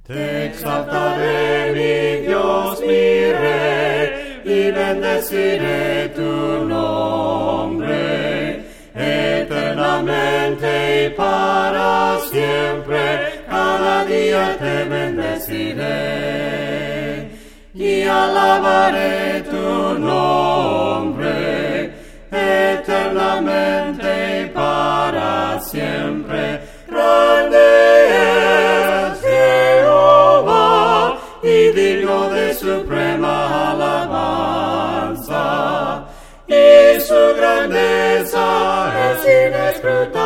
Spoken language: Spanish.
Te exaltaré, mi Dios, mi Rey, y bendeciré tu nombre. Eternamente y para siempre, cada día te bendeciré. Y alabaré tu nombre, eternamente y para siempre. Grande es Jehová, y digno de suprema alabanza, y su grandeza es inescrutable.